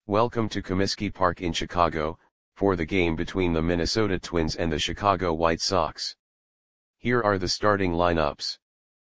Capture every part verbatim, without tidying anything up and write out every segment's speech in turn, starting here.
Welcome to Comiskey Park in Chicago, for the game between the Minnesota Twins and the Chicago White Sox. Here are the starting lineups.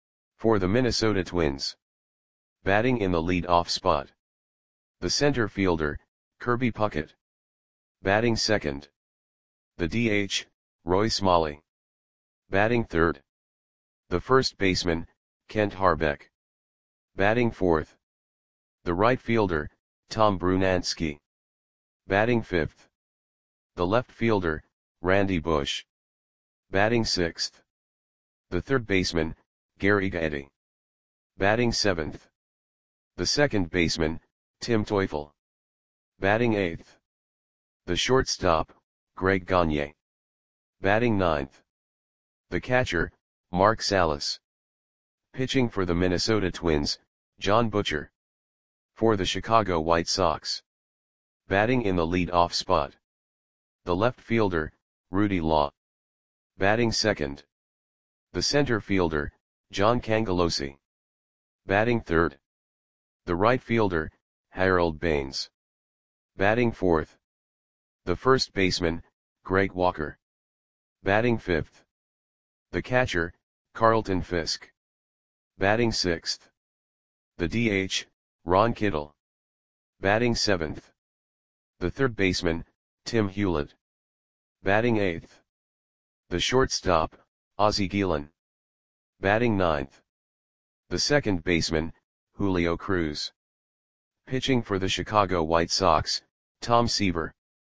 For the Minnesota Twins. Batting in the lead-off spot. The center fielder, Kirby Puckett. Batting second. The D H, Roy Smalley. Batting third. The first baseman, Kent Hrbek. Batting fourth. The right fielder, Tom Brunansky. Batting fifth. The left fielder, Randy Bush. Batting sixth. The third baseman, Gary Gaetti. Batting seventh. The second baseman, Tim Teufel. Batting eighth. The shortstop, Greg Gagne. Batting ninth. The catcher, Mark Salas. Pitching for the Minnesota Twins, John Butcher. For the Chicago White Sox. Batting in the lead-off spot. The left fielder, Rudy Law. Batting second. The center fielder, John Cangelosi. Batting third. The right fielder, Harold Baines. Batting fourth. The first baseman, Greg Walker. Batting fifth. The catcher, Carlton Fisk. Batting sixth. The D H, Ron Kittle. Batting seventh. The third baseman, Tim Hewlett. Batting eighth. The shortstop, Ozzie Guillen. Batting ninth. The second baseman, Julio Cruz. Pitching for the Chicago White Sox, Tom Seaver.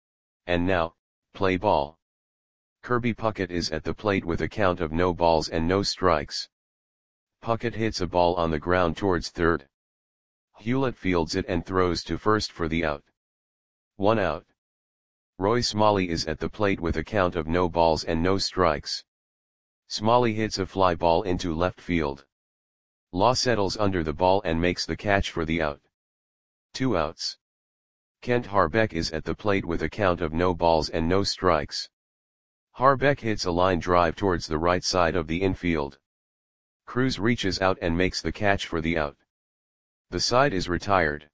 And now, play ball. Kirby Puckett is at the plate with a count of no balls and no strikes. Puckett hits a ball on the ground towards third. Hewlett fields it and throws to first for the out. One out. Roy Smalley is at the plate with a count of no balls and no strikes. Smalley hits a fly ball into left field. Law settles under the ball and makes the catch for the out. Two outs. Kent Hrbek is at the plate with a count of no balls and no strikes. Hrbek hits a line drive towards the right side of the infield. Cruz reaches out and makes the catch for the out. The side is retired.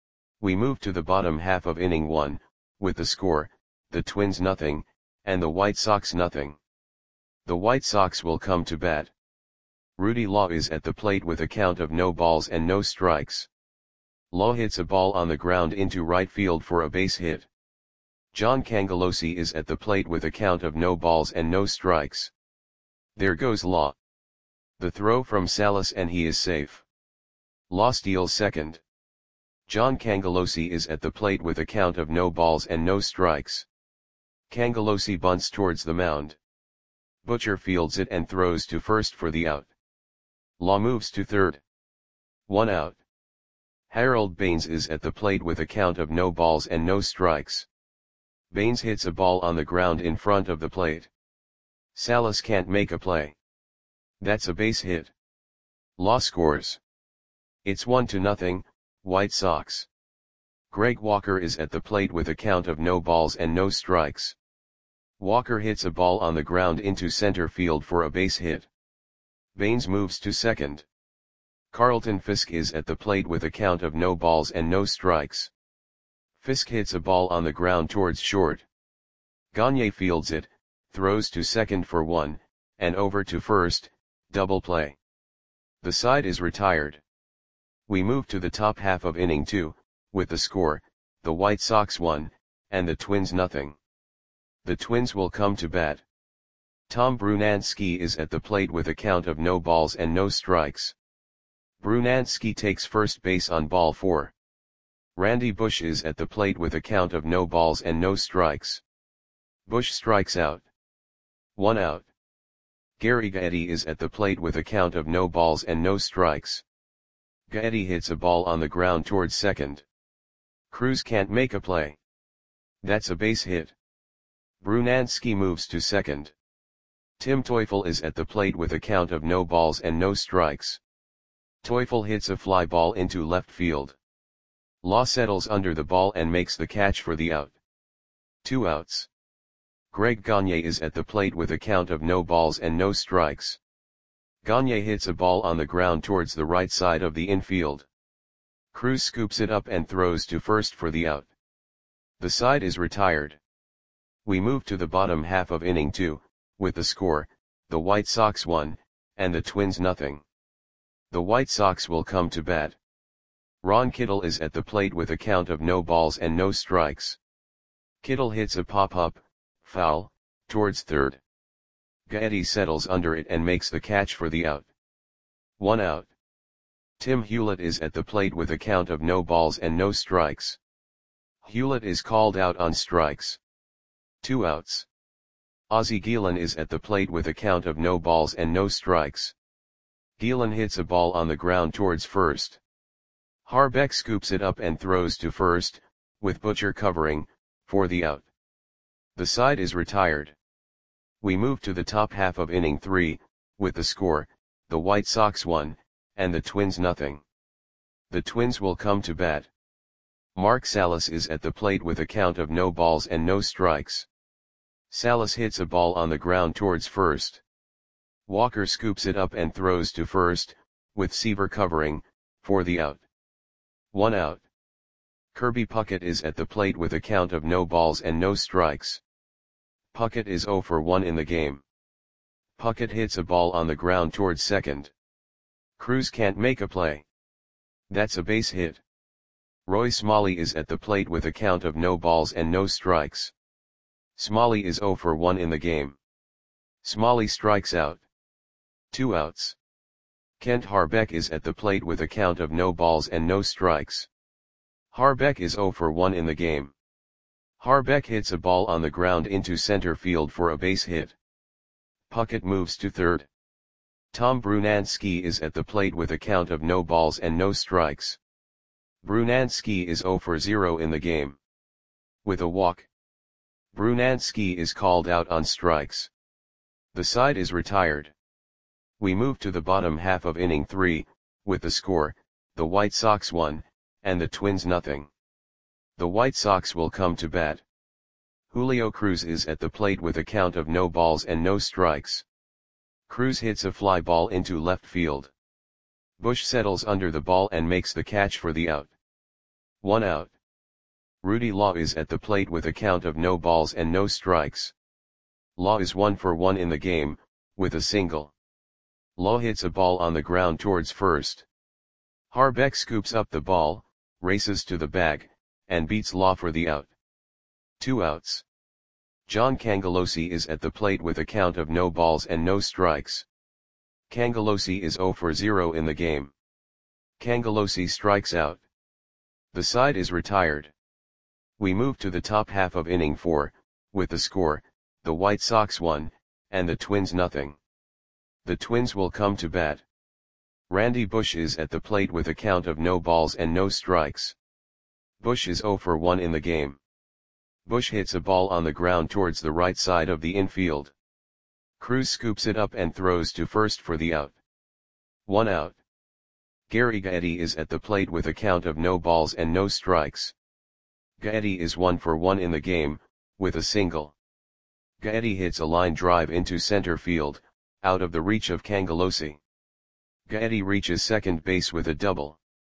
We move to the bottom half of inning one, with the score, the Twins nothing, and the White Sox nothing. The White Sox will come to bat. Rudy Law is at the plate with a count of no balls and no strikes. Law hits a ball on the ground into right field for a base hit. John Cangelosi is at the plate with a count of no balls and no strikes. There goes Law. The throw from Salas and he is safe. Law steals second. John Cangelosi is at the plate with a count of no balls and no strikes. Cangelosi bunts towards the mound. Butcher fields it and throws to first for the out. Law moves to third. One out. Harold Baines is at the plate with a count of no balls and no strikes. Baines hits a ball on the ground in front of the plate. Salas can't make a play. That's a base hit. Law scores. It's one to nothing, White Sox. Greg Walker is at the plate with a count of no balls and no strikes. Walker hits a ball on the ground into center field for a base hit. Baines moves to second. Carlton Fisk is at the plate with a count of no balls and no strikes. Fisk hits a ball on the ground towards short. Gagne fields it, throws to second for one, and over to first, double play. The side is retired. We move to the top half of inning two, with the score, the White Sox one, and the Twins nothing. The Twins will come to bat. Tom Brunansky is at the plate with a count of no balls and no strikes. Brunansky takes first base on ball four. Randy Bush is at the plate with a count of no balls and no strikes. Bush strikes out. One out. Gary Gaetti is at the plate with a count of no balls and no strikes. Gaetti hits a ball on the ground towards second. Cruz can't make a play. That's a base hit. Brunansky moves to second. Tim Teufel is at the plate with a count of no balls and no strikes. Teufel hits a fly ball into left field. Law settles under the ball and makes the catch for the out. Two outs. Greg Gagne is at the plate with a count of no balls and no strikes. Gagne hits a ball on the ground towards the right side of the infield. Cruz scoops it up and throws to first for the out. The side is retired. We move to the bottom half of inning two, with the score, the White Sox one, and the Twins nothing. The White Sox will come to bat. Ron Kittle is at the plate with a count of no balls and no strikes. Kittle hits a pop-up, foul, towards third. Gaetti settles under it and makes the catch for the out. One out. Tim Hewlett is at the plate with a count of no balls and no strikes. Hewlett is called out on strikes. Two outs. Ozzie Guillen is at the plate with a count of no balls and no strikes. Guillen hits a ball on the ground towards first. Harbeck scoops it up and throws to first, with Butcher covering, for the out. The side is retired. We move to the top half of inning three, with the score, the White Sox one, and the Twins nothing. The Twins will come to bat. Mark Salas is at the plate with a count of no balls and no strikes. Salas hits a ball on the ground towards first. Walker scoops it up and throws to first, with Seaver covering, for the out. One out. Kirby Puckett is at the plate with a count of no balls and no strikes. Puckett is oh for one in the game. Puckett hits a ball on the ground towards second. Cruz can't make a play. That's a base hit. Roy Smalley is at the plate with a count of no balls and no strikes. Smalley is oh for one in the game. Smalley strikes out. Two outs. Kent Harbeck is at the plate with a count of no balls and no strikes. Harbeck is oh for one in the game. Harbeck hits a ball on the ground into center field for a base hit. Puckett moves to third. Tom Brunansky is at the plate with a count of no balls and no strikes. Brunansky is oh for zero in the game. With a walk. Brunansky is called out on strikes. The side is retired. We move to the bottom half of inning three, with the score, the White Sox one, and the Twins nothing. The White Sox will come to bat. Julio Cruz is at the plate with a count of no balls and no strikes. Cruz hits a fly ball into left field. Bush settles under the ball and makes the catch for the out. One out. Rudy Law is at the plate with a count of no balls and no strikes. Law is one for one in the game, with a single. Law hits a ball on the ground towards first. Harbeck scoops up the ball, races to the bag, and beats Law for the out. Two outs. John Cangelosi is at the plate with a count of no balls and no strikes. Cangelosi is oh for zero in the game. Cangelosi strikes out. The side is retired. We move to the top half of inning four, with the score, the White Sox one, and the Twins nothing. The Twins will come to bat. Randy Bush is at the plate with a count of no balls and no strikes. Bush is oh for one in the game. Bush hits a ball on the ground towards the right side of the infield. Cruz scoops it up and throws to first for the out. One out. Gary Gaetti is at the plate with a count of no balls and no strikes. Gaetti is one for one in the game, with a single. Gaetti hits a line drive into center field, out of the reach of Cangelosi. Gaetti reaches second base with a double.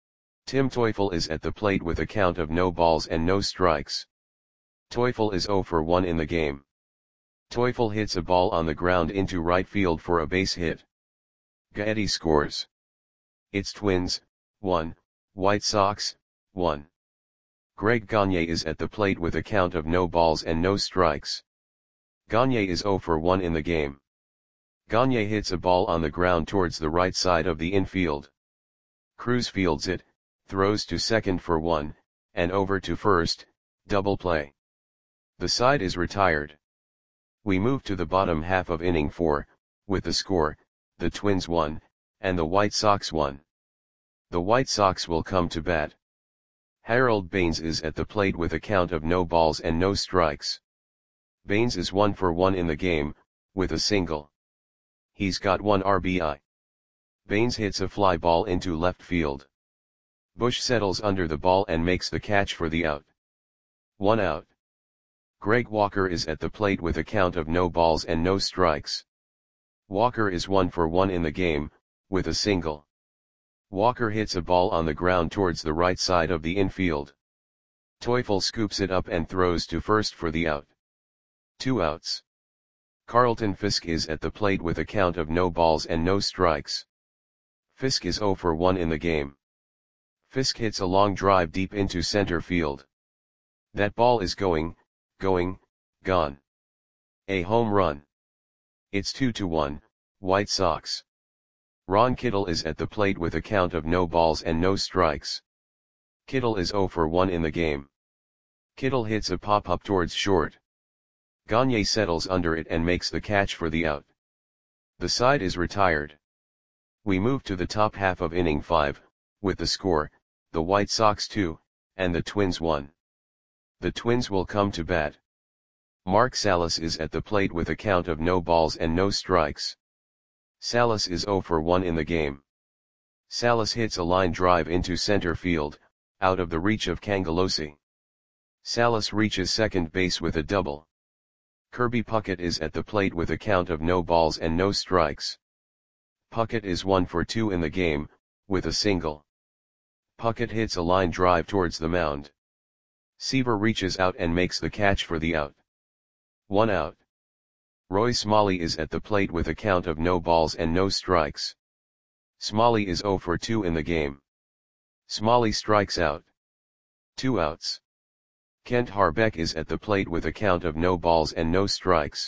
Tim Teufel is at the plate with a count of no balls and no strikes. Teufel is oh for one in the game. Teufel hits a ball on the ground into right field for a base hit. Gaetti scores. It's Twins, one, White Sox, one. Greg Gagne is at the plate with a count of no balls and no strikes. Gagne is oh for one in the game. Gagne hits a ball on the ground towards the right side of the infield. Cruz fields it, throws to second for one, and over to first, double play. The side is retired. We move to the bottom half of inning four, with the score, the Twins one, and the White Sox one. The White Sox will come to bat. Harold Baines is at the plate with a count of no balls and no strikes. Baines is one for one in the game, with a single. He's got one R B I. Baines hits a fly ball into left field. Bush settles under the ball and makes the catch for the out. One out. Greg Walker is at the plate with a count of no balls and no strikes. Walker is one for one in the game, with a single. Walker hits a ball on the ground towards the right side of the infield. Teufel scoops it up and throws to first for the out. Two outs. Carlton Fisk is at the plate with a count of no balls and no strikes. Fisk is oh for one in the game. Fisk hits a long drive deep into center field. That ball is going, going, gone. A home run. It's two to one, White Sox. Ron Kittle is at the plate with a count of no balls and no strikes. Kittle is oh for one in the game. Kittle hits a pop-up towards short. Gagne settles under it and makes the catch for the out. The side is retired. We move to the top half of inning five, with the score, the White Sox two, and the Twins one. The Twins will come to bat. Mark Salas is at the plate with a count of no balls and no strikes. Salas is oh for one in the game. Salas hits a line drive into center field, out of the reach of Cangelosi. Salas reaches second base with a double. Kirby Puckett is at the plate with a count of no balls and no strikes. Puckett is one for two in the game, with a single. Puckett hits a line drive towards the mound. Seaver reaches out and makes the catch for the out. One out. Roy Smalley is at the plate with a count of no balls and no strikes. Smalley is oh for two in the game. Smalley strikes out. Two outs. Kent Harbeck is at the plate with a count of no balls and no strikes.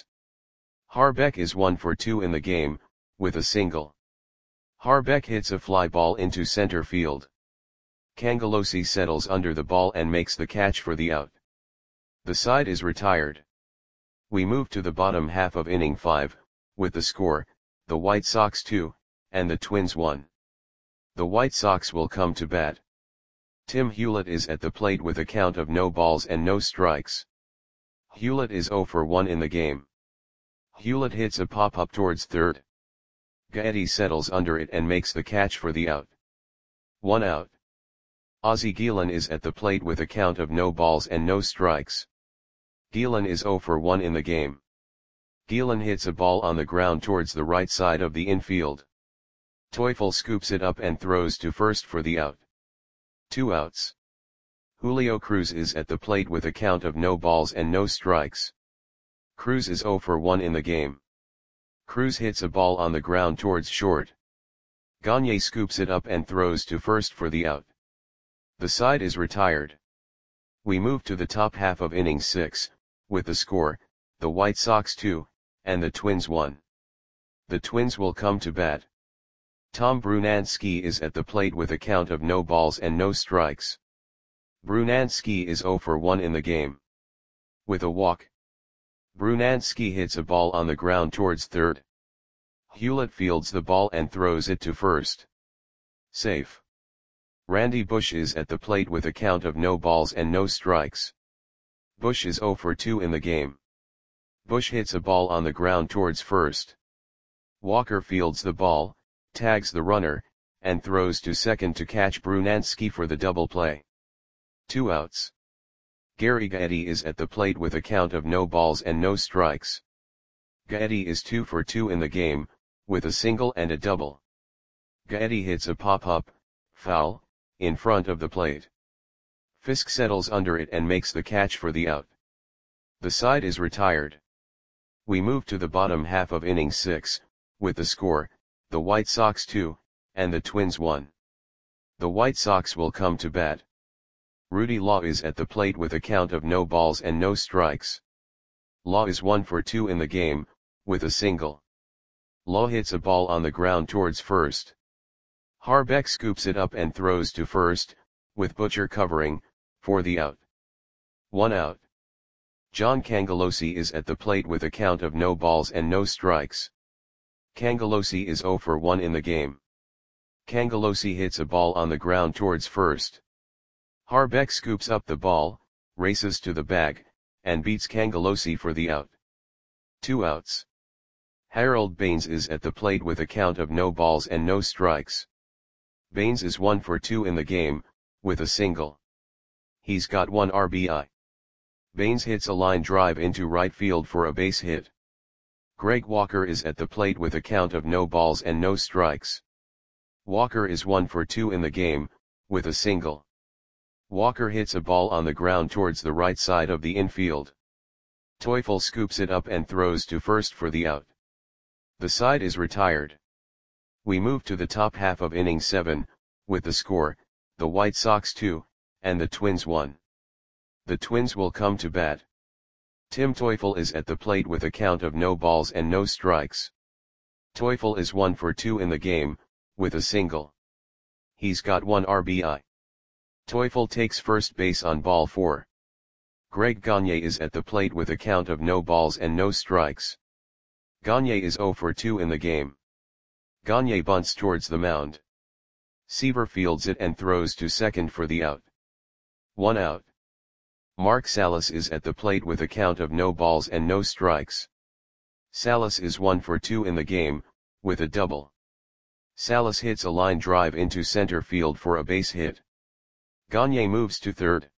Harbeck is one for two in the game, with a single. Harbeck hits a fly ball into center field. Cangelosi settles under the ball and makes the catch for the out. The side is retired. We move to the bottom half of inning five, with the score, the White Sox two, and the Twins one. The White Sox will come to bat. Tim Hewlett is at the plate with a count of no balls and no strikes. Hewlett is oh for one in the game. Hewlett hits a pop-up towards third. Gaetti settles under it and makes the catch for the out. One out. Ozzie Guillen is at the plate with a count of no balls and no strikes. Guillen is oh for one in the game. Guillen hits a ball on the ground towards the right side of the infield. Teufel scoops it up and throws to first for the out. Two outs. Julio Cruz is at the plate with a count of no balls and no strikes. Cruz is oh for one in the game. Cruz hits a ball on the ground towards short. Gagne scoops it up and throws to first for the out. The side is retired. We move to the top half of inning six, with the score, the White Sox two, and the Twins one. The Twins will come to bat. Tom Brunansky is at the plate with a count of no balls and no strikes. Brunansky is oh for one in the game. With a walk. Brunansky hits a ball on the ground towards third. Hewlett fields the ball and throws it to first. Safe. Randy Bush is at the plate with a count of no balls and no strikes. Bush is oh for two in the game. Bush hits a ball on the ground towards first. Walker fields the ball, tags the runner, and throws to second to catch Brunansky for the double play. Two outs. Gary Gaetti is at the plate with a count of no balls and no strikes. Gaetti is two for two in the game, with a single and a double. Gaetti hits a pop-up, foul, in front of the plate. Fisk settles under it and makes the catch for the out. The side is retired. We move to the bottom half of inning six, with the score, the White Sox two, and the Twins one. The White Sox will come to bat. Rudy Law is at the plate with a count of no balls and no strikes. Law is one for two in the game, with a single. Law hits a ball on the ground towards first. Harbeck scoops it up and throws to first, with Butcher covering, for the out. One out. John Cangelosi is at the plate with a count of no balls and no strikes. Cangelosi is oh for one in the game. Cangelosi hits a ball on the ground towards first. Harbeck scoops up the ball, races to the bag, and beats Cangelosi for the out. Two outs. Harold Baines is at the plate with a count of no balls and no strikes. Baines is one for two in the game, with a single. He's got one R B I. Baines hits a line drive into right field for a base hit. Greg Walker is at the plate with a count of no balls and no strikes. Walker is one for two in the game, with a single. Walker hits a ball on the ground towards the right side of the infield. Teufel scoops it up and throws to first for the out. The side is retired. We move to the top half of inning seven, with the score, the White Sox two, and the Twins one. The Twins will come to bat. Tim Teufel is at the plate with a count of no balls and no strikes. Teufel is one for two in the game, with a single. He's got one R B I. Teufel takes first base on ball four. Greg Gagne is at the plate with a count of no balls and no strikes. Gagne is zero for two in the game. Gagne bunts towards the mound. Seaver fields it and throws to second for the out. One out. Mark Salas is at the plate with a count of no balls and no strikes. Salas is one for two in the game, with a double. Salas hits a line drive into center field for a base hit. Gagne moves to third.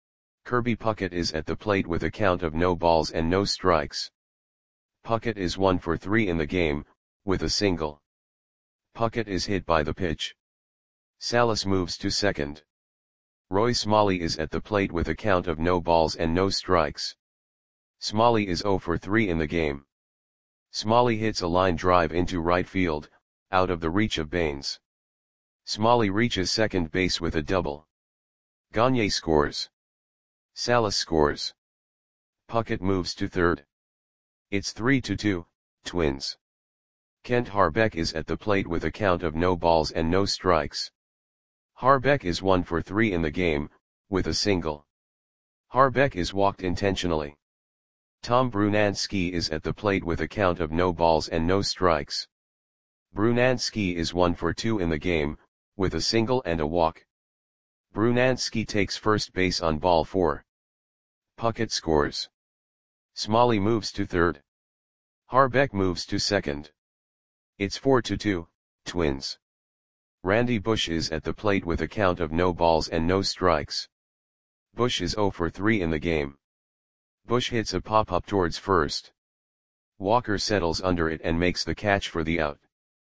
Kirby Puckett is at the plate with a count of no balls and no strikes. Puckett is one for three in the game, with a single. Puckett is hit by the pitch. Salas moves to second. Roy Smalley is at the plate with a count of no balls and no strikes. Smalley is zero for three in the game. Smalley hits a line drive into right field, out of the reach of Baines. Smalley reaches second base with a double. Gagne scores. Salas scores. Puckett moves to third. It's three to two, Twins. Kent Harbeck is at the plate with a count of no balls and no strikes. Harbeck is one for three in the game, with a single. Harbeck is walked intentionally. Tom Brunansky is at the plate with a count of no balls and no strikes. Brunansky is one for two in the game, with a single and a walk. Brunansky takes first base on ball four. Puckett scores. Smalley moves to third. Harbeck moves to second. It's four to two, Twins. Randy Bush is at the plate with a count of no balls and no strikes. Bush is zero for three in the game. Bush hits a pop-up towards first. Walker settles under it and makes the catch for the out.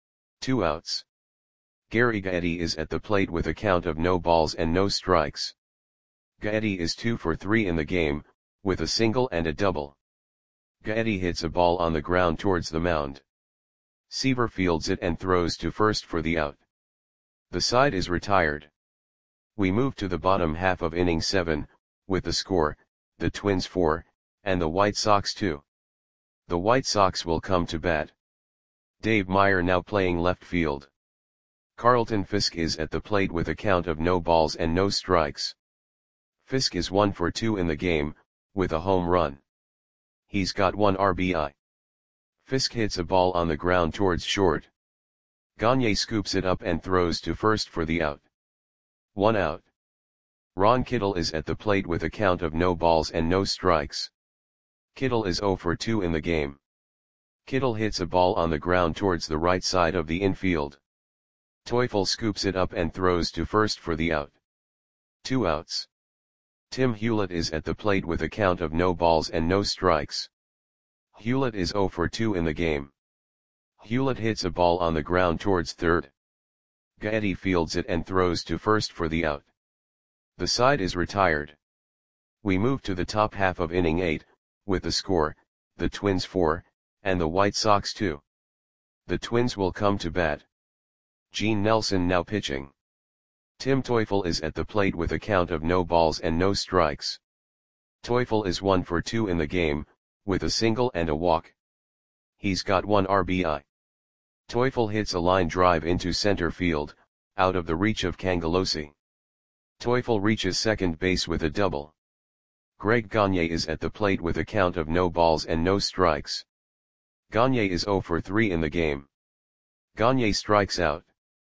Two outs. Gary Gaetti is at the plate with a count of no balls and no strikes. Gaetti is two for three in the game, with a single and a double. Gaetti hits a ball on the ground towards the mound. Seaver fields it and throws to first for the out. The side is retired. We move to the bottom half of inning seven, with the score, the Twins four, and the White Sox two. The White Sox will come to bat. Dave Meyer now playing left field. Carlton Fisk is at the plate with a count of no balls and no strikes. Fisk is one for two in the game, with a home run. He's got one R B I. Fisk hits a ball on the ground towards short. Gagne scoops it up and throws to first for the out. One out. Ron Kittle is at the plate with a count of no balls and no strikes. Kittle is zero for two in the game. Kittle hits a ball on the ground towards the right side of the infield. Teufel scoops it up and throws to first for the out. Two outs. Tim Hewlett is at the plate with a count of no balls and no strikes. Hewlett is zero for two in the game. Hewlett hits a ball on the ground towards third. Gaetti fields it and throws to first for the out. The side is retired. We move to the top half of inning eight, with the score, the Twins four, and the White Sox two. The Twins will come to bat. Gene Nelson now pitching. Tim Teufel is at the plate with a count of no balls and no strikes. Teufel is one for two in the game, with a single and a walk. He's got one R B I. Teufel hits a line drive into center field, out of the reach of Cangelosi. Teufel reaches second base with a double. Greg Gagne is at the plate with a count of no balls and no strikes. Gagne is zero for three in the game. Gagne strikes out.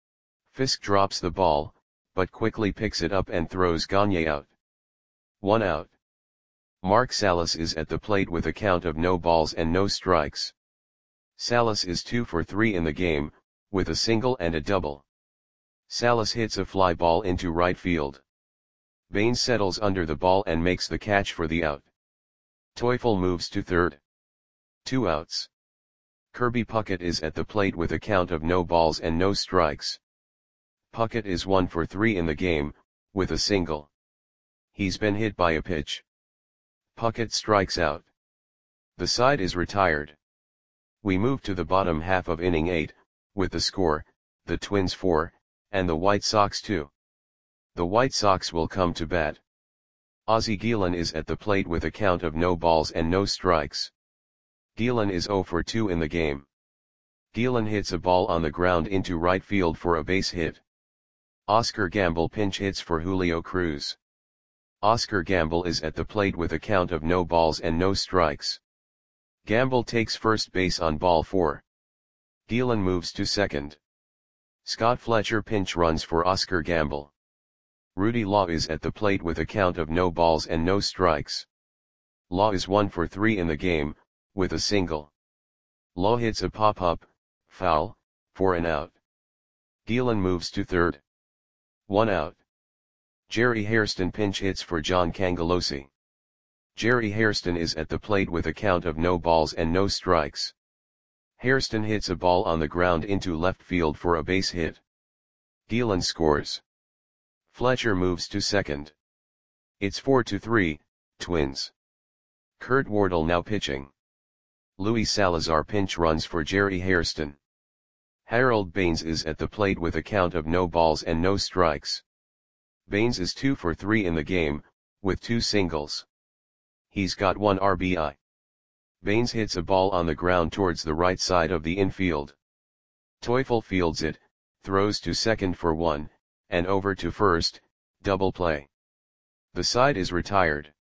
Fisk drops the ball, but quickly picks it up and throws Gagne out. One out. Mark Salas is at the plate with a count of no balls and no strikes. Salas is two for three in the game, with a single and a double. Salas hits a fly ball into right field. Baines settles under the ball and makes the catch for the out. Teufel moves to third. Two outs. Kirby Puckett is at the plate with a count of no balls and no strikes. Puckett is one for three in the game, with a single. He's been hit by a pitch. Puckett strikes out. The side is retired. We move to the bottom half of inning eight, with the score, the Twins four, and the White Sox two. The White Sox will come to bat. Ozzie Guillen is at the plate with a count of no balls and no strikes. Guillen is oh for two in the game. Guillen hits a ball on the ground into right field for a base hit. Oscar Gamble pinch hits for Julio Cruz. Oscar Gamble is at the plate with a count of no balls and no strikes. Gamble takes first base on ball four. Guillen moves to second. Scott Fletcher pinch runs for Oscar Gamble. Rudy Law is at the plate with a count of no balls and no strikes. Law is one for three in the game, with a single. Law hits a pop-up, foul, for an out. Guillen moves to third. One out. Jerry Hairston pinch hits for John Cangelosi. Jerry Hairston is at the plate with a count of no balls and no strikes. Hairston hits a ball on the ground into left field for a base hit. Guillen scores. Fletcher moves to second. It's four to three, Twins. Kurt Wardle now pitching. Luis Salazar pinch runs for Jerry Hairston. Harold Baines is at the plate with a count of no balls and no strikes. Baines is two for three in the game, with two singles. He's got one R B I. Baines hits a ball on the ground towards the right side of the infield. Teufel fields it, throws to second for one, and over to first, double play. The side is retired.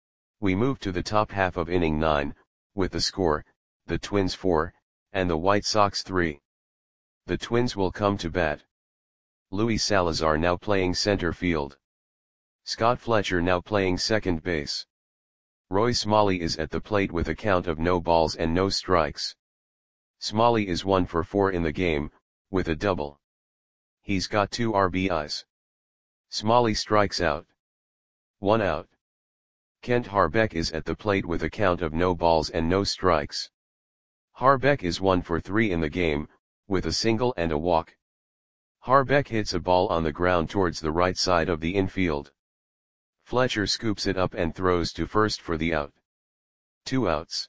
We move to the top half of inning nine, with the score, the Twins four, and the White Sox three. The Twins will come to bat. Luis Salazar now playing center field. Scott Fletcher now playing second base. Roy Smalley is at the plate with a count of no balls and no strikes. Smalley is one for four in the game, with a double. He's got two R B Is. Smalley strikes out. One out. Kent Harbeck is at the plate with a count of no balls and no strikes. Harbeck is one for three in the game, with a single and a walk. Harbeck hits a ball on the ground towards the right side of the infield. Fletcher scoops it up and throws to first for the out. Two outs.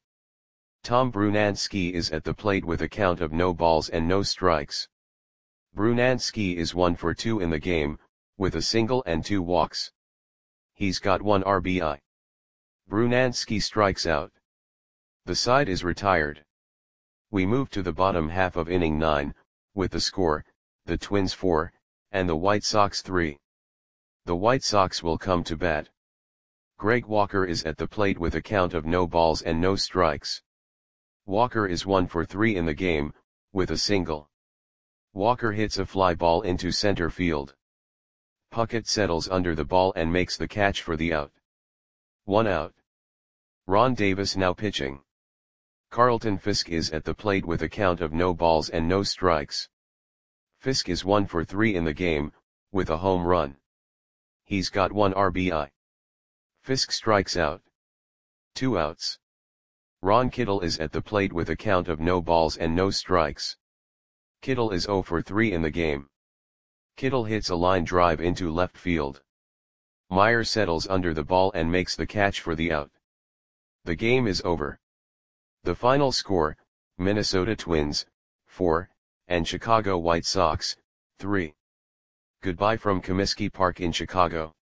Tom Brunansky is at the plate with a count of no balls and no strikes. Brunansky is one for two in the game, with a single and two walks. He's got one R B I. Brunansky strikes out. The side is retired. We move to the bottom half of inning nine, with the score, the Twins four, and the White Sox three. The White Sox will come to bat. Greg Walker is at the plate with a count of no balls and no strikes. Walker is one for three in the game, with a single. Walker hits a fly ball into center field. Puckett settles under the ball and makes the catch for the out. One out. Ron Davis now pitching. Carlton Fisk is at the plate with a count of no balls and no strikes. Fisk is one for three in the game, with a home run. He's got one R B I. Fisk strikes out. Two outs. Ron Kittle is at the plate with a count of no balls and no strikes. Kittle is oh for three in the game. Kittle hits a line drive into left field. Meyer settles under the ball and makes the catch for the out. The game is over. The final score, Minnesota Twins, four, and Chicago White Sox, three. Goodbye from Comiskey Park in Chicago.